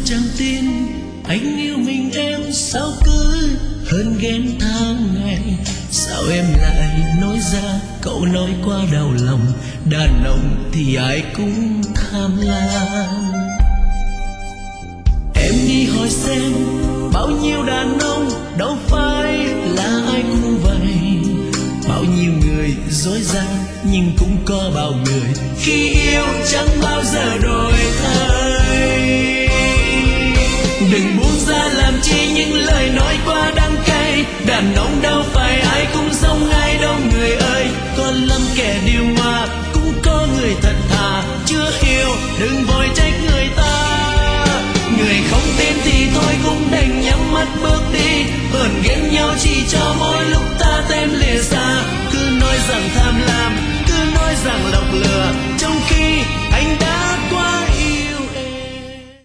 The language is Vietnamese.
chẳng tin anh yêu mình em sao cứ hơn ghen tháng ngày. Sao em lại nói ra cậu nói qua đau lòng, đàn ông thì ai cũng tham lam. Em đi hỏi xem bao nhiêu đàn ông đâu phải là ai cũng vậy, bao nhiêu người dối gian nhưng cũng có bao người khi yêu chẳng bao giờ đổi thay. Đừng buông ra làm chi những lời nói quá đắng cay, đàn ông đâu phải ai cũng giống ai đâu người ơi. Có lắm kẻ điều mà cũng có người thật thà, chưa hiểu đừng vội trách người ta. Người không tin thì thôi cũng đành nhắm mắt bước đi, hờn ghen nhau chỉ cho mỗi lúc